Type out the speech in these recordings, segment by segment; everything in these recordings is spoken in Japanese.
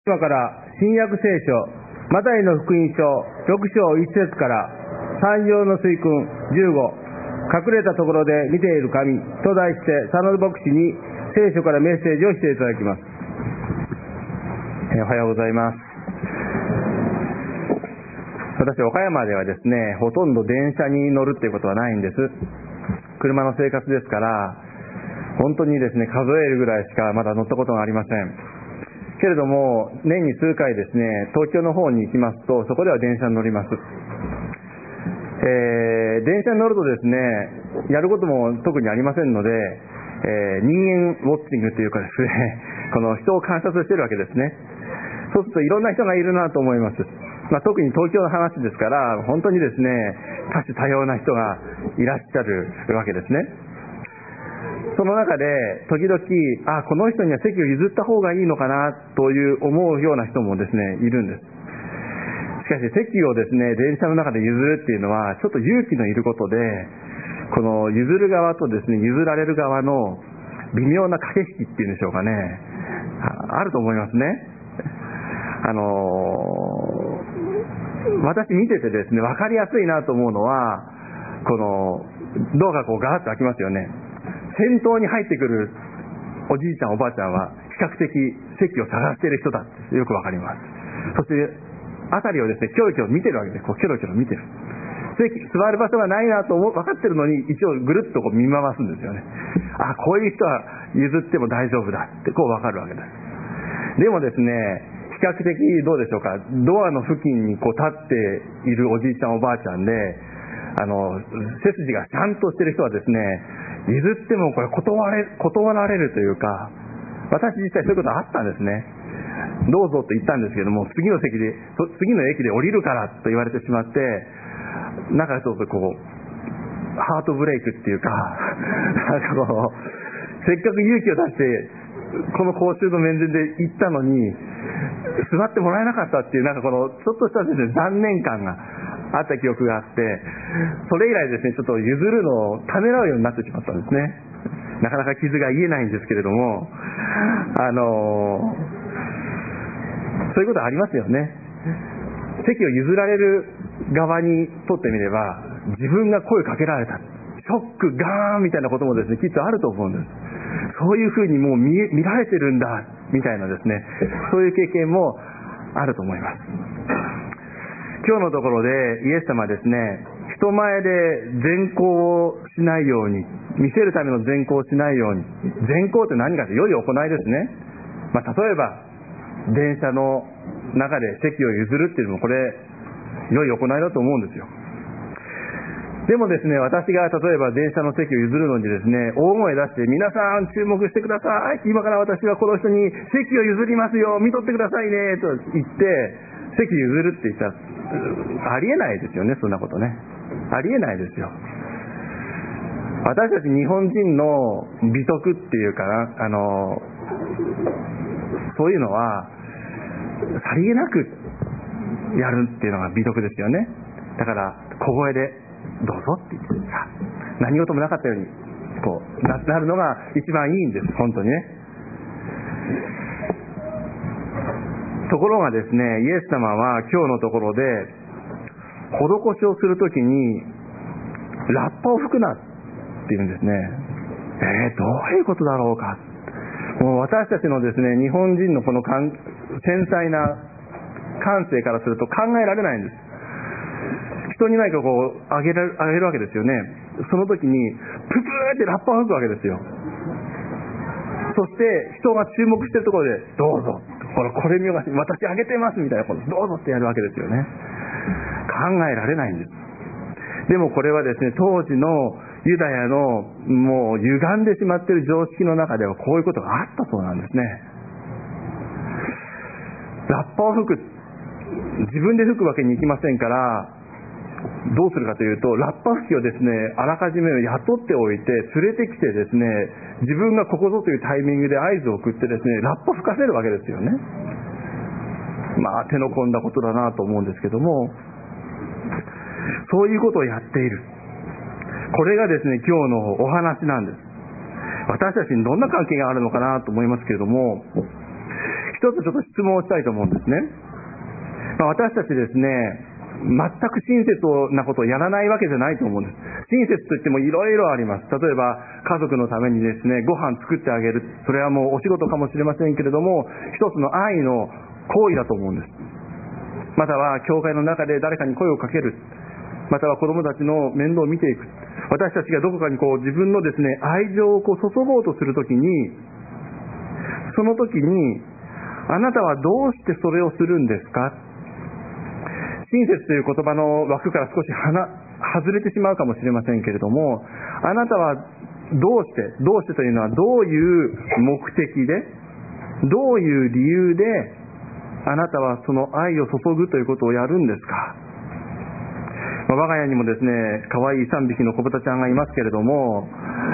今から新約聖書マタイの福音書6章1節から三条の水訓15隠れたところで見ている神と題して佐野牧師に聖書からメッセージをしていただきます。 おはようございます。私岡山ではですね、ほとんど電車に乗るっていうことはないんです。車の生活ですから本当にですね、数えるぐらいしかまだ乗ったことがありませんけれども、年に数回ですね、東京の方に行きますと、そこでは電車に乗ります。電車に乗るとですね、やることも特にありませんので、人間ウォッチングというかですね、この人を観察しているわけですね。そうするといろんな人がいるなと思います。特に東京の話ですから本当にですね、多種多様な人がいらっしゃるわけですね。その中で時々この人には席を譲った方がいいのかなという思うような人もですねいるんです。しかし席をですね、電車の中で譲るっていうのはちょっと勇気のいることで、この譲る側とですね、譲られる側の微妙な駆け引きっていうんでしょうかね、あると思いますね。私見ててですね、分かりやすいなと思うのは、このドアがこうガーッと開きますよね。先頭に入ってくるおじいちゃんおばあちゃんは比較的席を探している人だってよくわかります。そして辺りをですね、キョロキョロ見てるわけです。こうキョロキョロ見てる。座る場所がないなと分かってるのに、一応ぐるっとこう見回すんですよね。こういう人は譲っても大丈夫だってこう分かるわけです。でもですね、比較的どうでしょうか、ドアの付近にこう立っているおじいちゃんおばあちゃんで、背筋がちゃんとしてる人はですね、譲ってもこれ断られるというか、私実際そういうことあったんですね。どうぞと言ったんですけども、次の駅で降りるからと言われてしまって、なんかちょっとこうハートブレイクっていうかせっかく勇気を出してこの公衆の面前で行ったのに座ってもらえなかったっていう、なんかこのちょっとしたですね、残念感があった記憶があって、それ以来ですね、ちょっと譲るのをためらうようになってしまったんですね。なかなか傷が癒えないんですけれども、そういうことありますよね。席を譲られる側にとってみれば、自分が声かけられた、ショックガーンみたいなこともですね、きっとあると思うんです。そういうふうにもう見られてるんだみたいなですね、そういう経験もあると思います。今日のところでイエス様はですね、人前で善行をしないように、見せるための善行をしないように。善行って何かと良い行いですね。例えば電車の中で席を譲るっていうのもこれ良い行いだと思うんですよ。でもですね、私が例えば電車の席を譲るのにですね、大声出して皆さん注目してください、今から私はこの人に席を譲りますよ、見とってくださいねと言って席譲るって言ったらありえないですよね。そんなことね、ありえないですよ。私たち日本人の美徳っていうかな、そういうのはさりげなくやるっていうのが美徳ですよね。だから小声でどうぞって言って何事もなかったようにこうなるのが一番いいんです、本当にね。ところがですね、イエス様は今日のところで施しをするときにラッパを吹くなって言うんですね。どういうことだろうか。もう私たちのですね、日本人のこの繊細な感性からすると考えられないんです。人に何かこうあげるわけですよね。その時にププーってラッパを吹くわけですよ。そして人が注目しているところでどうぞ、これ見よがし私あげてますみたいなことどうぞってやるわけですよね。考えられないんです。でもこれはですね、当時のユダヤのもう歪んでしまっている常識の中ではこういうことがあったそうなんですね。ラッパを吹く、自分で吹くわけにいきませんから、どうするかというと、ラッパ吹きをですね、あらかじめ雇っておいて連れてきてですね、自分がここぞというタイミングで合図を送ってですね、ラッパ吹かせるわけですよね。手の込んだことだなと思うんですけども、そういうことをやっている。これがですね、今日のお話なんです。私たちにどんな関係があるのかなと思いますけれども、 一つちょっと質問をしたいと思うんですね。私たちですね、全く親切なことをやらないわけじゃないと思うんです。親切といってもいろいろあります。例えば家族のためにですね、ご飯作ってあげる。それはもうお仕事かもしれませんけれども、一つの愛の行為だと思うんです。または教会の中で誰かに声をかける。または子供たちの面倒を見ていく。私たちがどこかに自分のですね、愛情を注ごうとするときに、その時に、あなたはどうしてそれをするんですか？親切という言葉の枠から少し外れてしまうかもしれませんけれども、あなたはどうしてというのはどういう目的で、どういう理由であなたはその愛を注ぐということをやるんですか？我が家にもですね、可愛い3匹の子豚ちゃんがいますけれども、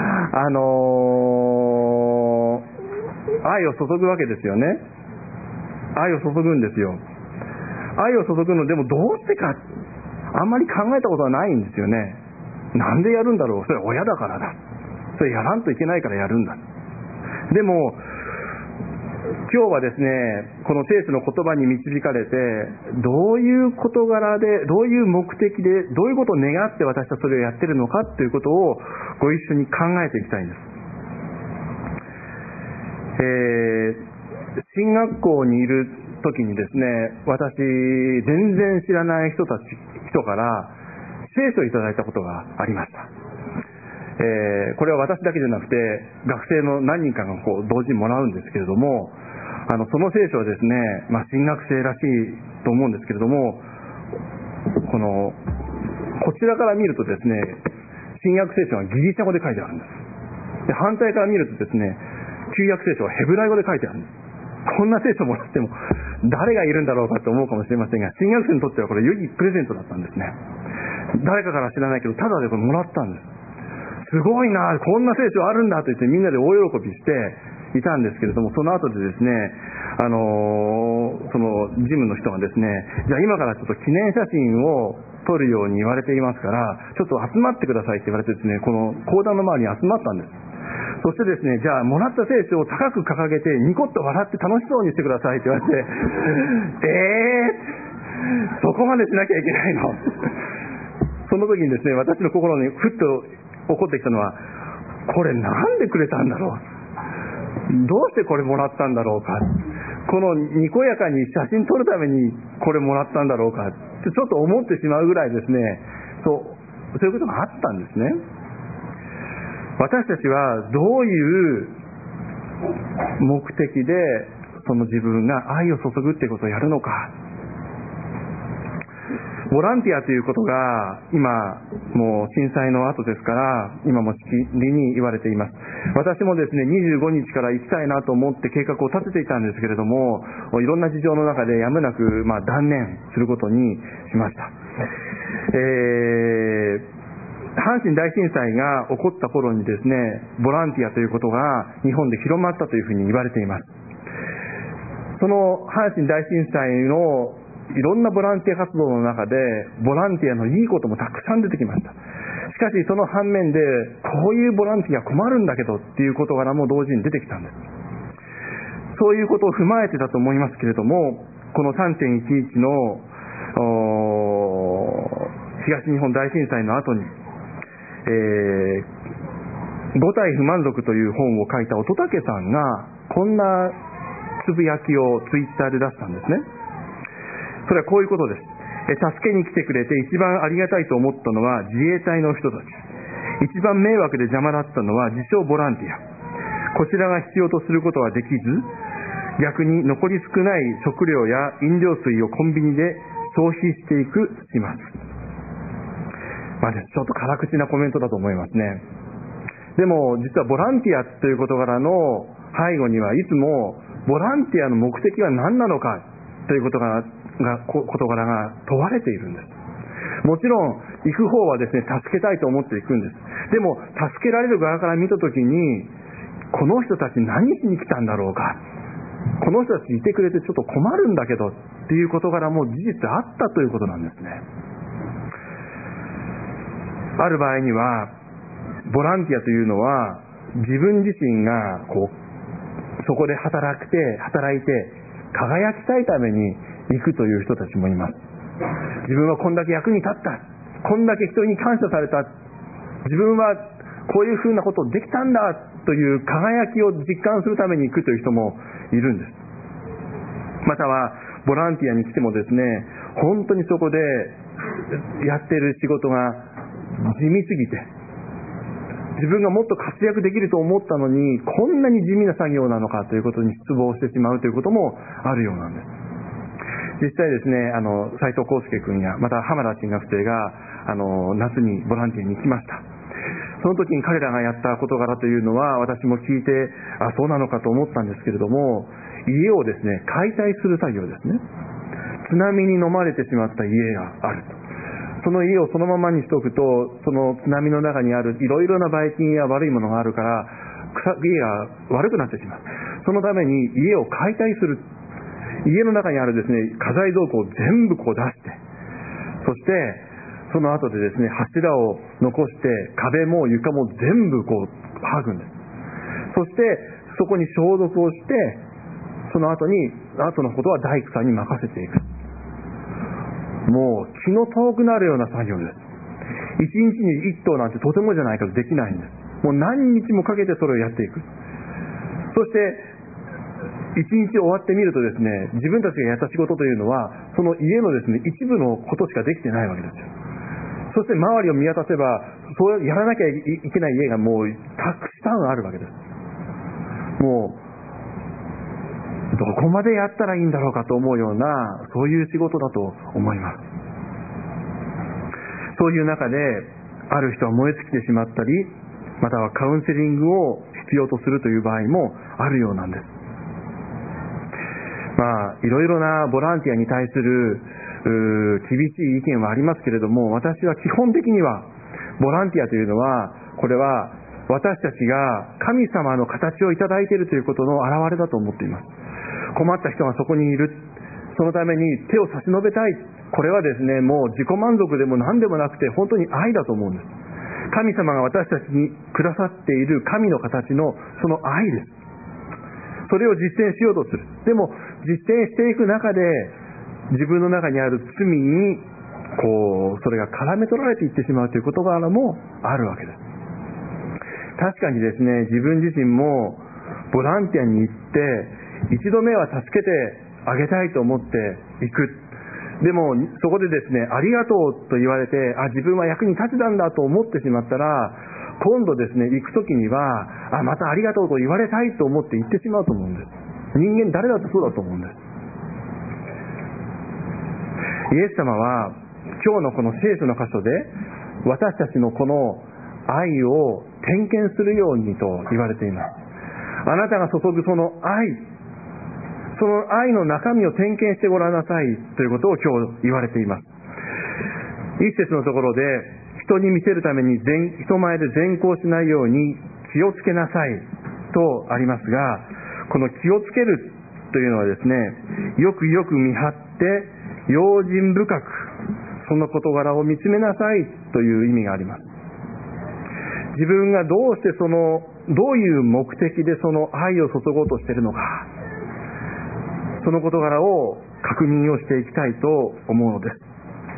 愛を注ぐわけですよね。愛を注ぐんですよ。愛を注ぐのでもどうしてかあんまり考えたことはないんですよね。なんでやるんだろう。それは親だからだ。それやらんといけないからやるんだ。でも今日はですね、この聖書の言葉に導かれて、どういう事柄で、どういう目的で、どういうことを願って私はそれをやってるのかということをご一緒に考えていきたいんです。進学校にいる時にですね、私全然知らない人から聖書をいただいたことがありました。これは私だけじゃなくて学生の何人かが同時にもらうんですけれども、その聖書はですね、進学生らしいと思うんですけれども、こちらから見るとですね、新約聖書はギリシャ語で書いてあるんです。で、反対から見るとですね、旧約聖書はヘブライ語で書いてあるんです。こんな聖書もらっても誰がいるんだろうかと思うかもしれませんが、新約生にとってはこれ良いプレゼントだったんですね。誰かから知らないけどタダでこれもらったんです。すごいな、こんな聖書あるんだと言ってみんなで大喜びしていたんですけれども、その後でですね、そのジムの人がですね、じゃあ今からちょっと記念写真を撮るように言われていますから、ちょっと集まってくださいって言われてですね、この講談の周りに集まったんです。そしてですね、じゃあもらった聖書を高く掲げてニコッと笑って楽しそうにしてくださいって言われてそこまでしなきゃいけないのその時にですね、私の心にふっと起こってきたのは、これなんでくれたんだろう、どうしてこれもらったんだろうか、このにこやかに写真撮るためにこれもらったんだろうかってちょっと思ってしまうぐらいですね、そういうことがあったんですね。私たちはどういう目的でその自分が愛を注ぐっていうことをやるのか。ボランティアということが今もう震災の後ですから今もしきりに言われています。私もですね、25日から行きたいなと思って計画を立てていたんですけれども、いろんな事情の中でやむなく断念することにしました。阪神大震災が起こった頃にですね、ボランティアということが日本で広まったというふうに言われています。その阪神大震災のいろんなボランティア活動の中でボランティアのいいこともたくさん出てきました。しかしその反面でこういうボランティア困るんだけどっていう事柄も同時に出てきたんです。そういうことを踏まえてだと思いますけれども、この 3.11 の東日本大震災の後に五体不満足という本を書いた乙武さんがこんなつぶやきをツイッターで出したんですね。それはこういうことです。助けに来てくれて一番ありがたいと思ったのは自衛隊の人たち、一番迷惑で邪魔だったのは自称ボランティア、こちらが必要とすることはできず、逆に残り少ない食料や飲料水をコンビニで消費していく始末。ちょっと辛口なコメントだと思いますね。でも実はボランティアという事柄の背後にはいつもボランティアの目的は何なのかという事柄が問われているんです。もちろん行く方はですね、助けたいと思って行くんです。でも助けられる側から見たときに、この人たち何しに来たんだろうか、この人たちいてくれてちょっと困るんだけどっていう事柄も事実あったということなんですね。ある場合にはボランティアというのは自分自身がそこで働いて輝きたいために行くという人たちもいます。自分はこんだけ役に立った、こんだけ人に感謝された、自分はこういうふうなことをできたんだという輝きを実感するために行くという人もいるんです。またはボランティアに来てもですね、本当にそこでやっている仕事が地味すぎて、自分がもっと活躍できると思ったのにこんなに地味な作業なのかということに失望してしまうということもあるようなんです。実際ですね、斉藤康介君やまた浜田進学生が夏にボランティアに行きました。その時に彼らがやった事柄というのは、私も聞いてそうなのかと思ったんですけれども、家をですね解体する作業ですね。津波に飲まれてしまった家があると。その家をそのままにしておくと、その津波の中にあるいろいろなばい菌や悪いものがあるから家が悪くなってしまう。そのために家を解体する。家の中にあるですね家財道具を全部こう出して、そしてその後でですね柱を残して壁も床も全部こう剥ぐんです。そしてそこに消毒をして、その後のことは大工さんに任せていく。もう気の遠くなるような作業です。一日に一頭なんてとてもじゃないけどできないんです。もう何日もかけてそれをやっていく。そして一日終わってみるとですね、自分たちがやった仕事というのはその家のですね一部のことしかできてないわけですよ。そして周りを見渡せば、そうやらなきゃいけない家がもうたくさんあるわけです。もうどこまでやったらいいんだろうかと思うような、そういう仕事だと思います。そういう中である人は燃え尽きてしまったり、またはカウンセリングを必要とするという場合もあるようなんです。いろいろなボランティアに対する厳しい意見はありますけれども、私は基本的にはボランティアというのは、これは私たちが神様の形をいただいているということの表れだと思っています。困った人がそこにいる、そのために手を差し伸べたい、これはですねもう自己満足でも何でもなくて、本当に愛だと思うんです。神様が私たちにくださっている神の形のその愛です。それを実践しようとする。でも実践していく中で自分の中にある罪にそれが絡め取られていってしまうという事柄もあるわけです。確かにですね、自分自身もボランティアに行って一度目は助けてあげたいと思って行く。でもそこでですね、ありがとうと言われて、自分は役に立てたんだと思ってしまったら、今度ですね行く時にはまたありがとうと言われたいと思って行ってしまうと思うんです。人間誰だってそうだと思うんです。イエス様は今日のこの聖書の箇所で、私たちのこの愛を点検するようにと言われています。あなたが注ぐその愛、その愛の中身を点検してごらんなさいということを今日言われています。一節のところで、人に見せるために人前で善行しないように気をつけなさいとありますが、この気をつけるというのはですね、よくよく見張って用心深くその事柄を見つめなさいという意味があります。自分がどうしてどういう目的でその愛を注ごうとしているのか、その事柄を確認をしていきたいと思うのです。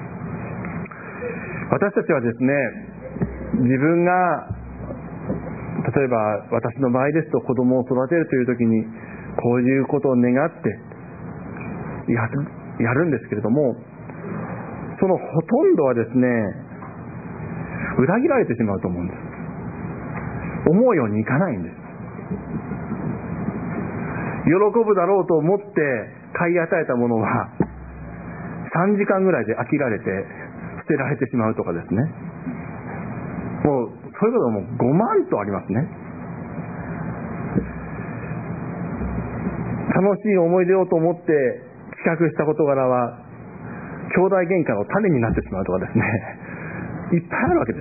私たちはですね、自分が例えば私の場合ですと子供を育てるという時にこういうことを願ってやるんですけれども、そのほとんどはですね裏切られてしまうと思うんです。思うようにいかないんです。喜ぶだろうと思って買い与えたものは3時間ぐらいで飽きられて捨てられてしまうとかですね、もうそういうことがもう5万とありますね。楽しい思い出をと思って企画した事柄は兄弟喧嘩の種になってしまうとかですね、いっぱいあるわけです。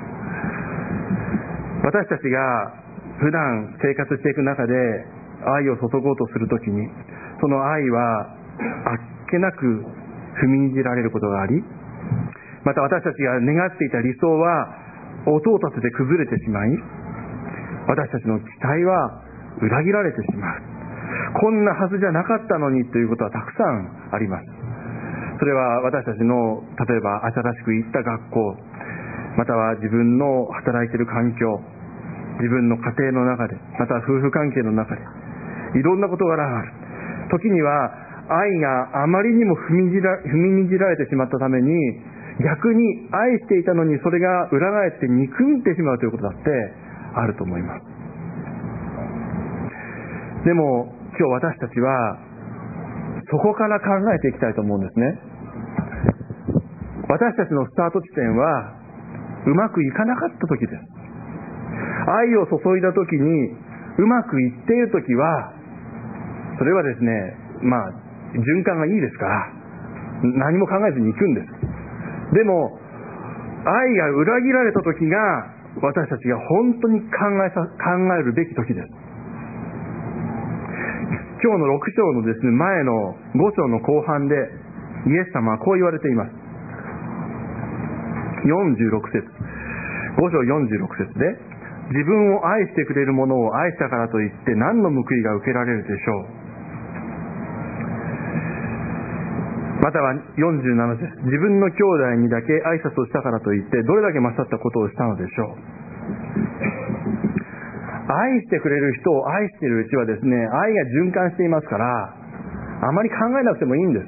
私たちが普段生活していく中で愛を注ごうとするときに、その愛はあっけなく踏みにじられることがあり、また私たちが願っていた理想は音を立てて崩れてしまい、私たちの期待は裏切られてしまう。 こんなはずじゃなかったのにということはたくさんあります。それは私たちの例えば新しく行った学校、または自分の働いている環境、自分の家庭の中で、または夫婦関係の中で、いろんな事柄がある。時には愛があまりにも踏みにじられてしまったために、逆に愛していたのにそれが裏返って憎んでしまうということだってあると思います。でも今日私たちはそこから考えていきたいと思うんですね。私たちのスタート地点はうまくいかなかった時です。愛を注いだ時にうまくいっている時は、それはですね、循環がいいですから何も考えずに行くんです。でも愛が裏切られた時が私たちが本当に考えるべき時です。今日の6章のですね、前の5章の後半でイエス様はこう言われています。46節、5章46節で、自分を愛してくれる者を愛したからといって何の報いが受けられるでしょう。または47節、自分の兄弟にだけ挨拶をしたからといってどれだけ勝ったことをしたのでしょう。愛してくれる人を愛しているうちはですね、愛が循環していますから、あまり考えなくてもいいんです。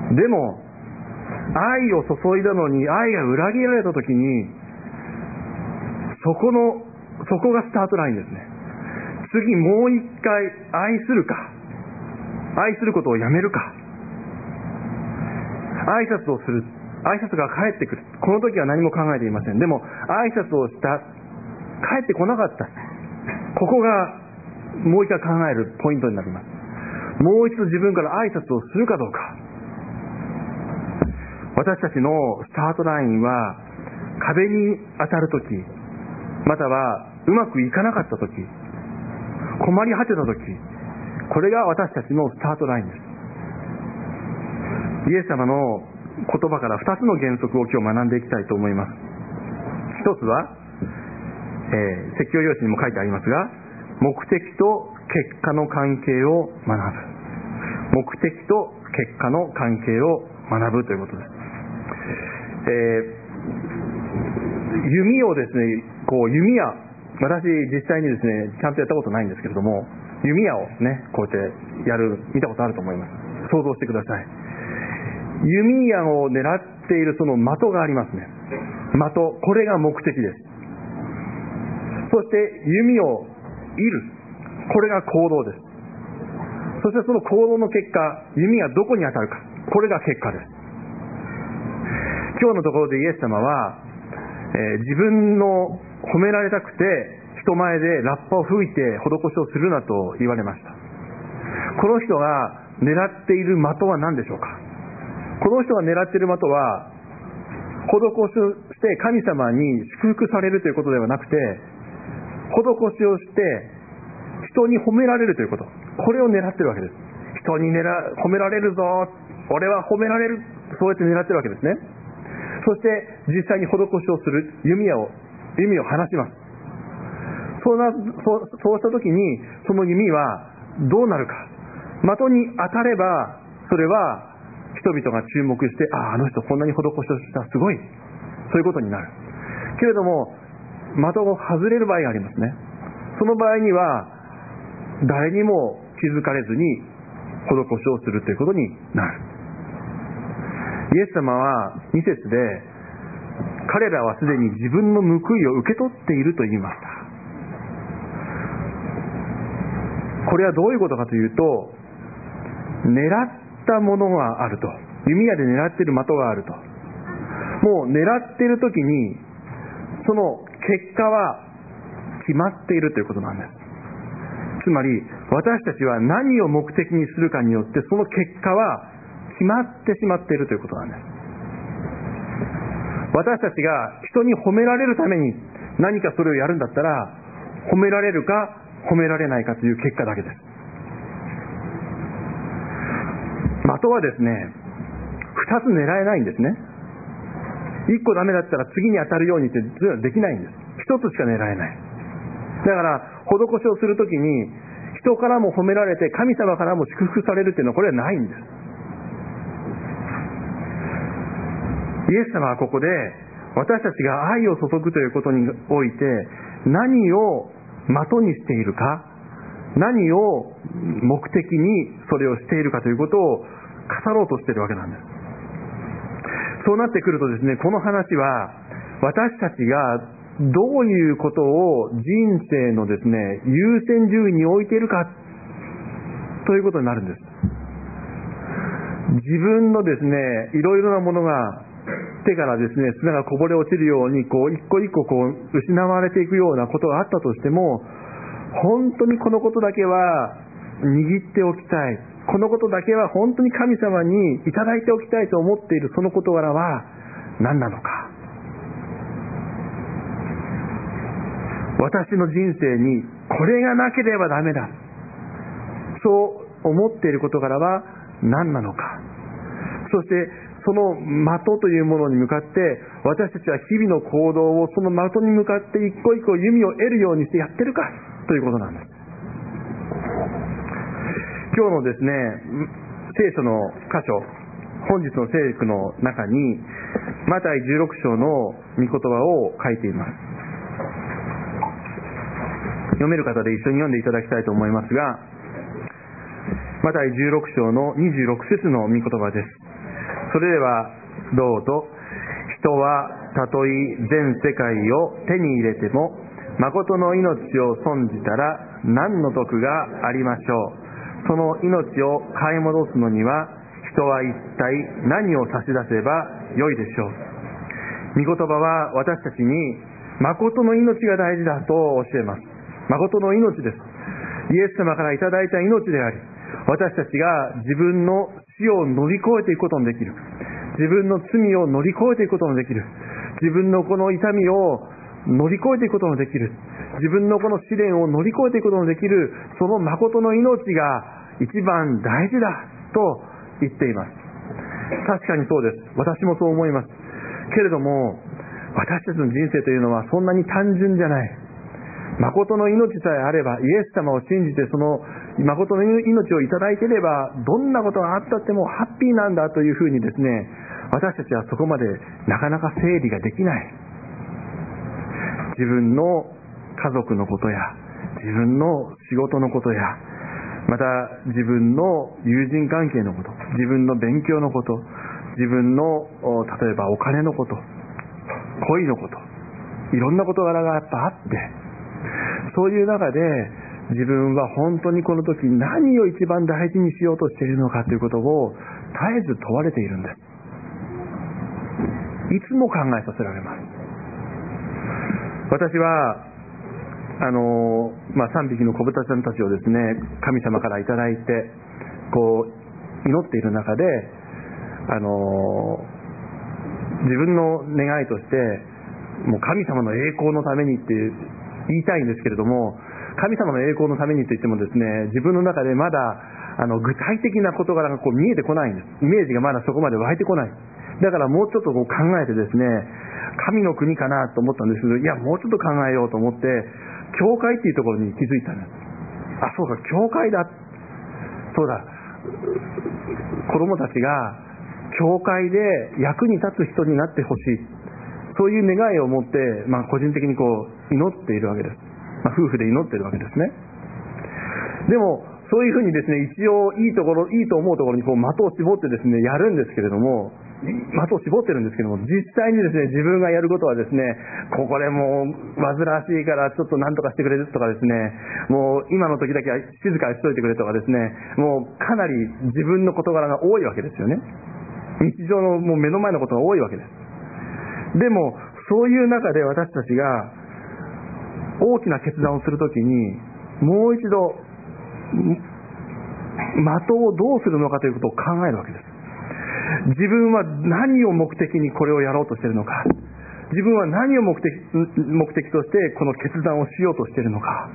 でも、愛を注いだのに愛が裏切られたときに、そこがスタートラインですね。次もう一回愛するか、愛することをやめるか、挨拶をする、挨拶が返ってくる。この時は何も考えていません。でも挨拶をした、帰ってこなかった。ここがもう一回考えるポイントになります。もう一度自分から挨拶をするかどうか。私たちのスタートラインは壁に当たるとき、またはうまくいかなかったとき、困り果てたとき、これが私たちのスタートラインです。イエス様の言葉から2つの原則を今日学んでいきたいと思います。一つは説教用紙にも書いてありますが、目的と結果の関係を学ぶ。目的と結果の関係を学ぶということです。弓をですね、弓矢、私実際にですね、ちゃんとやったことないんですけれども、弓矢をね、こうやってやる、見たことあると思います。想像してください。弓矢を狙っているその的がありますね。的、これが目的です。そして弓を射る、これが行動です。そしてその行動の結果、弓がどこに当たるか、これが結果です。今日のところでイエス様は、自分の褒められたくて人前でラッパを吹いて施しをするなと言われました。この人が狙っている的は何でしょうか。この人が狙っている的は、施しをして神様に祝福されるということではなくて、施しをして人に褒められるということ、これを狙っているわけです。人に褒められるぞ、俺は褒められる、そうやって狙っているわけですね。そして実際に施しをする、弓を放します。そうした時にその弓はどうなるか。的に当たれば、それは人々が注目して、あの人こんなに施しをした、すごい、そういうことになる。けれども的を外れる場合がありますね。その場合には誰にも気づかれずに施しをするということになる。イエス様は2節で、彼らはすでに自分の報いを受け取っていると言いました。これはどういうことかというと、狙ったものがあると、弓矢で狙っている的があると、もう狙っている時にその結果は決まっているということなんです。つまり私たちは何を目的にするかによってその結果は決まってしまっているということなんです。私たちが人に褒められるために何かそれをやるんだったら、褒められるか褒められないかという結果だけです。的はですね、2つ狙えないんですね。1個ダメだったら次に当たるようにってできないんです。1つしか狙えない。だから施しをするときに人人からも褒められて神様からも祝福されるっていうのはこれはないんです。イエス様はここで私たちが愛を注ぐということにおいて何を的にしているか、何を目的にそれをしているかということを語ろうとしているわけなんです。そうなってくるとですね、この話は私たちがどういうことを人生のですね、優先順位に置いているかということになるんです。自分のですね、いろいろなものが手からですね、砂がこぼれ落ちるように一個一個失われていくようなことがあったとしても、本当にこのことだけは握っておきたい、このことだけは本当に神様にいただいておきたいと思っているその事柄は何なのか。私の人生にこれがなければダメだ、そう思っている事柄は何なのか。そしてその的というものに向かって私たちは日々の行動をその的に向かって一個一個弓を得るようにしてやってるかということなんです。今日のですね、聖書の箇所、本日の聖句の中にマタイ16章の御言葉を書いています。読める方で一緒に読んでいただきたいと思いますが、マタイ16章の26節の御言葉です。それではどうぞ。人はたとえ全世界を手に入れても誠の命を損じたら何の得がありましょう。その命を買い戻すのには人は一体何を差し出せばよいでしょう。御言葉は私たちに誠の命が大事だと教えます。誠の命です。イエス様からいただいた命であり、私たちが自分の死を乗り越えていくことのできる、自分の罪を乗り越えていくことのできる、自分のこの痛みを乗り越えていくことのできる、自分のこの試練を乗り越えていくことのできる、その誠の命が一番大事だと言っています。確かにそうです。私もそう思います。けれども私たちの人生というのはそんなに単純じゃない。誠の命さえあれば、イエス様を信じてその誠の命をいただいていれば、どんなことがあったってもハッピーなんだというふうにですね、私たちはそこまでなかなか整理ができない。自分の家族のことや自分の仕事のことや、また自分の友人関係のこと、自分の勉強のこと、自分の例えばお金のこと、恋のこと、いろんな事柄がやっぱあって、そういう中で自分は本当にこの時何を一番大事にしようとしているのかということを絶えず問われているんです。いつも考えさせられます。私は3匹の子豚ちゃんたちをですね、神様からいただいて祈っている中で自分の願いとしてもう神様の栄光のためにって言いたいんですけれども、神様の栄光のためにと言ってもですね、自分の中でまだ具体的な事柄が見えてこないんです。イメージがまだそこまで湧いてこない。だからもうちょっと考えてですね、神の国かなと思ったんですけど、いやもうちょっと考えようと思って教会っていうところに気づいたんです。あ、そうか、教会だ、そうだ、子供たちが教会で役に立つ人になってほしい、そういう願いを持って、個人的に祈っているわけです。夫婦で祈っているわけですね。でもそういうふうにですね、一応いいと思うところに的を絞ってですねやるんですけれども、的を絞ってるんですけども、実際にですね自分がやることはですね、ここでもう煩わしいからちょっと何とかしてくれるとかですね、もう今の時だけは静かにしといてくれとかですね、もうかなり自分の事柄が多いわけですよね。日常のもう目の前のことが多いわけです。でもそういう中で私たちが大きな決断をするときに、もう一度的をどうするのかということを考えるわけです。自分は何を目的にこれをやろうとしているのか、自分は何を目的としてこの決断をしようとしているのか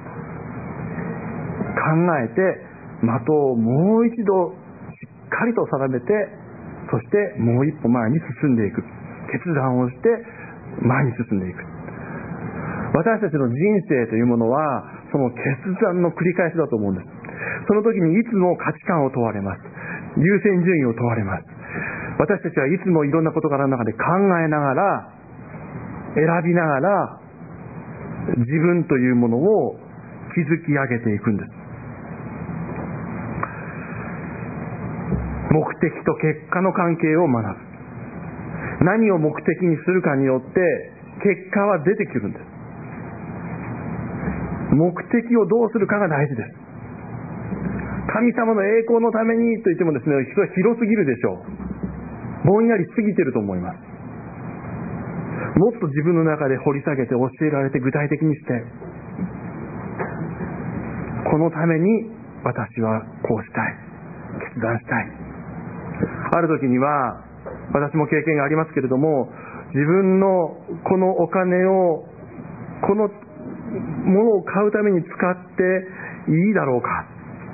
考えて、的をもう一度しっかりと定めて、そしてもう一歩前に進んでいく、決断をして前に進んでいく。私たちの人生というものはその決断の繰り返しだと思うんです。 その時にいつも価値観を問われます。優先順位を問われます。私たちはいつもいろんな事柄の中で考えながら、選びながら、自分というものを築き上げていくんです。目的と結果の関係を学ぶ。何を目的にするかによって結果は出てくるんです。目的をどうするかが大事です。神様の栄光のためにと言ってもですね、それは広すぎるでしょう。ぼんやり過ぎてると思います。もっと自分の中で掘り下げて教えられて具体的にして、このために私はこうしたい、決断したい。ある時には私も経験がありますけれども、自分のこのお金をこのものを買うために使っていいだろうか、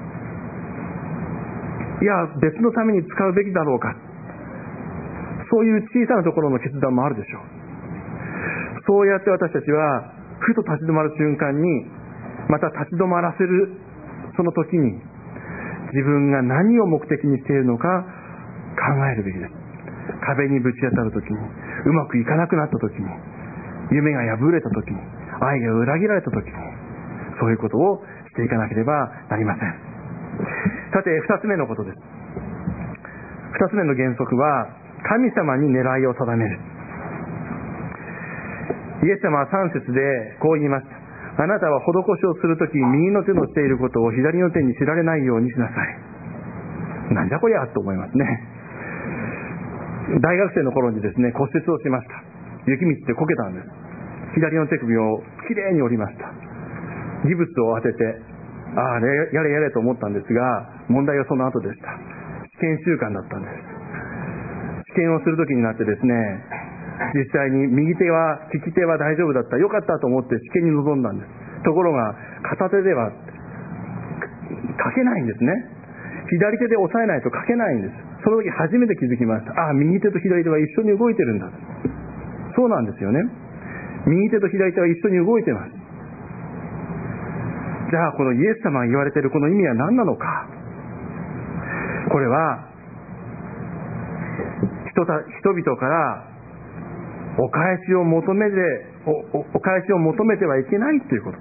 いや別のために使うべきだろうか、そういう小さなところの決断もあるでしょう。そうやって私たちはふと立ち止まる瞬間に、また立ち止まらせるその時に、自分が何を目的にしているのか考えるべきです。壁にぶち当たる時に、うまくいかなくなった時に、夢が破れた時に、愛が裏切られた時に、そういうことをしていかなければなりません。さて、二つ目のことです。二つ目の原則は、神様に狙いを定める。イエス様は3節でこう言いました。あなたは施しをするとき、右の手のしていることを左の手に知られないようにしなさい。なんじゃこりゃと思いますね。大学生の頃にですね、骨折をしました。雪道でこけたんです。左の手首をきれいに折りました。ギブスを当てて、やれやれと思ったんですが、問題はその後でした。試験週間だったんです。試験をするときになってですね、実際に利き手は大丈夫だった、よかったと思って試験に臨んだんです。ところが片手では書けないんですね。左手で押さえないと書けないんです。その時初めて気づきました。右手と左手は一緒に動いてるんだ。そうなんですよね。右手と左手は一緒に動いてます。じゃあこのイエス様が言われているこの意味は何なのか。これは人々からお返しを求めてはいけないということです。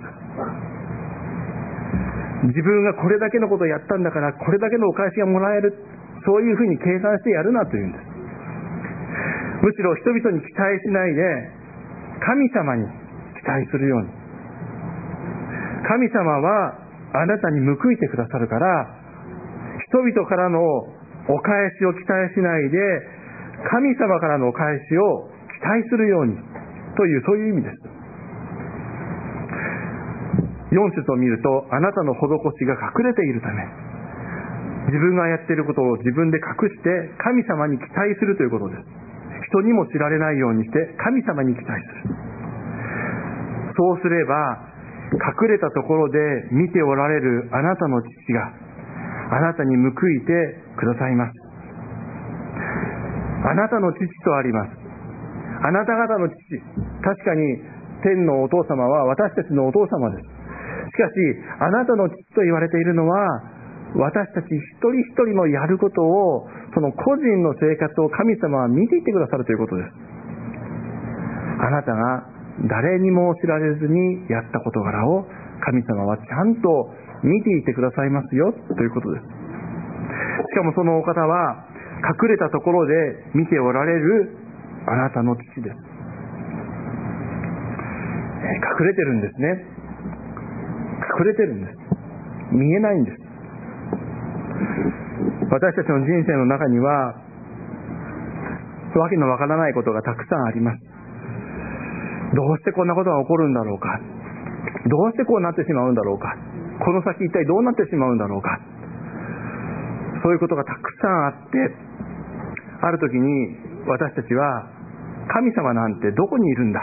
自分がこれだけのことをやったんだからこれだけのお返しがもらえる、そういうふうに計算してやるなというんです。むしろ人々に期待しないで神様に期待するように。神様はあなたに報いてくださるから、人々からのお返しを期待しないで神様からのお返しを期待するようにという、そういう意味です。4節を見ると、あなたの施しが隠れているため、自分がやっていることを自分で隠して神様に期待するということです。人にも知られないようにして神様に期待する。そうすれば隠れたところで見ておられるあなたの父があなたに報いてくださいます。あなたの父とあります。あなた方の父、確かに天のお父様は私たちのお父様です。しかしあなたの父と言われているのは、私たち一人一人のやることを、その個人の生活を神様は見ていてくださるということです。あなたが誰にも知られずにやった事柄を神様はちゃんと見ていてくださいますよということです。しかもそのお方は隠れたところで見ておられるあなたの父です。隠れてるんですね。隠れてるんです。見えないんです。私たちの人生の中にはわけのわからないことがたくさんあります。どうしてこんなことが起こるんだろうか、どうしてこうなってしまうんだろうか、この先一体どうなってしまうんだろうか、そういうことがたくさんあって、ある時に私たちは神様なんてどこにいるんだ、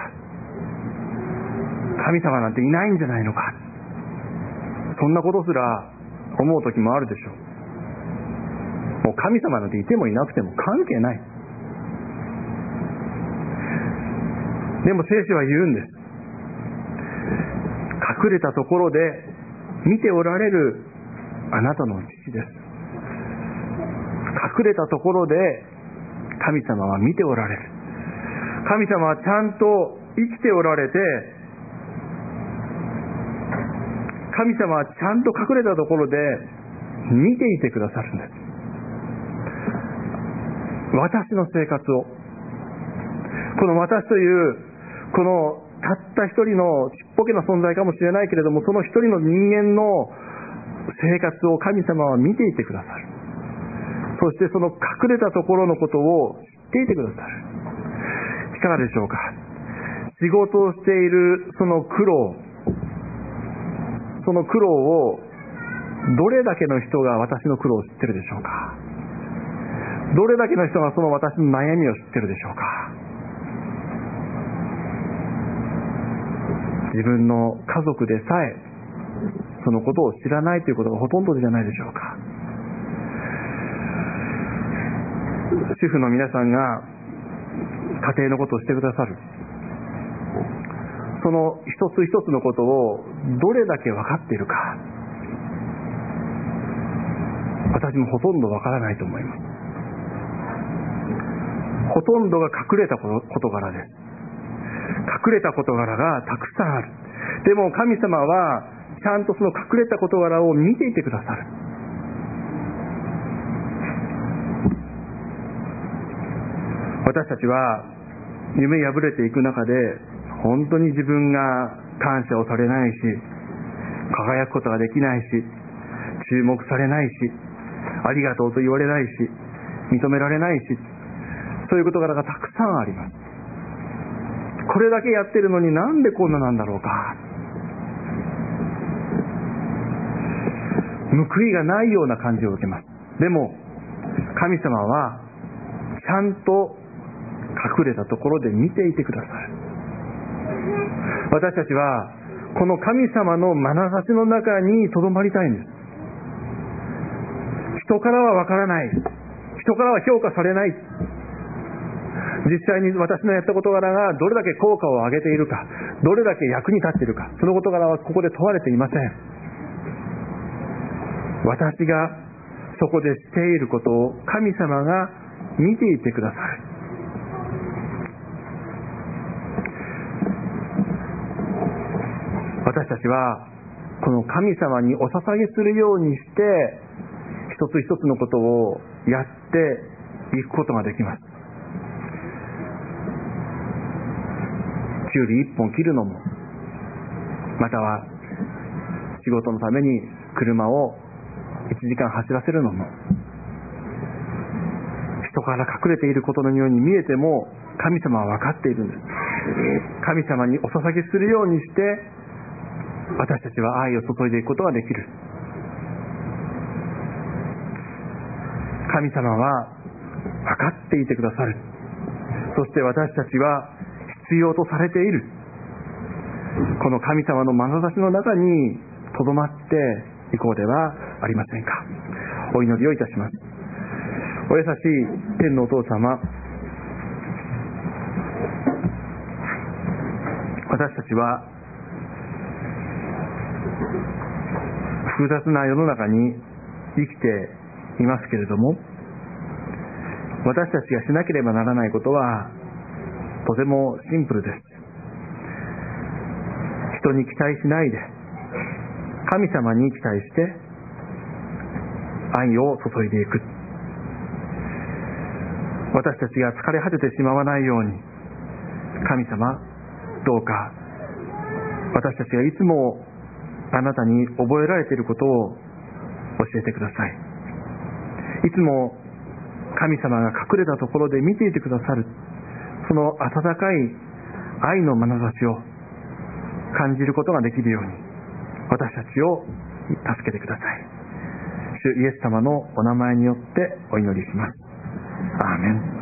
神様なんていないんじゃないのか、そんなことすら思う時もあるでしょう。もう神様なんていてもいなくても関係ない。でも聖書は言うんです。隠れたところで見ておられるあなたの父です。隠れたところで神様は見ておられる。神様はちゃんと生きておられて、神様はちゃんと隠れたところで見ていてくださるんです。私の生活を、この私というこのたった一人のちっぽけな存在かもしれないけれども、その一人の人間の生活を神様は見ていてくださる。そしてその隠れたところのことを知っていてくださる。いかがでしょうか。仕事をしているその苦労をどれだけの人が私の苦労を知ってるでしょうか。どれだけの人がその私の悩みを知ってるでしょうか。自分の家族でさえそのことを知らないということがほとんどじゃないでしょうか。主婦の皆さんが家庭のことをしてくださる、その一つ一つのことをどれだけ分かっているか、私もほとんど分からないと思います。ほとんどが隠れた事柄です。隠れた事柄がたくさんある。でも神様はちゃんとその隠れた事柄を見ていてくださる。私たちは夢破れていく中で本当に自分が感謝をされないし、輝くことができないし、注目されないし、ありがとうと言われないし、認められないし、そういう事柄がたくさんあります。これだけやってるのになんでこんななんだろうか。報いがないような感じを受けます。でも神様はちゃんと隠れたところで見ていてくださる。私たちはこの神様の眼差しの中に留まりたいんです。人からはわからない、人からは評価されない、実際に私のやった事柄がどれだけ効果を上げているか、どれだけ役に立っているか、その事柄はここで問われていません。私がそこでしていることを神様が見ていてくださる。私たちはこの神様にお捧げするようにして一つ一つのことをやっていくことができます。きゅうり一本切るのも、または仕事のために車を1時間走らせるのも、人から隠れていることのように見えても神様は分かっているんです。神様にお捧げするようにして私たちは愛を注いでいくことができる。神様は分かっていてくださる。そして私たちは必要とされている。この神様の眼差しの中にとどまっていこうではありませんか。お祈りをいたします。お優しい天のお父様、私たちは複雑な世の中に生きていますけれども、私たちがしなければならないことはとてもシンプルです。人に期待しないで神様に期待して愛を注いでいく。私たちが疲れ果ててしまわないように、神様どうか私たちがいつもあなたに覚えられていることを教えてください。いつも神様が隠れたところで見ていてくださる、その温かい愛の眼差しを感じることができるように私たちを助けてください。主イエス様のお名前によってお祈りします。アーメン。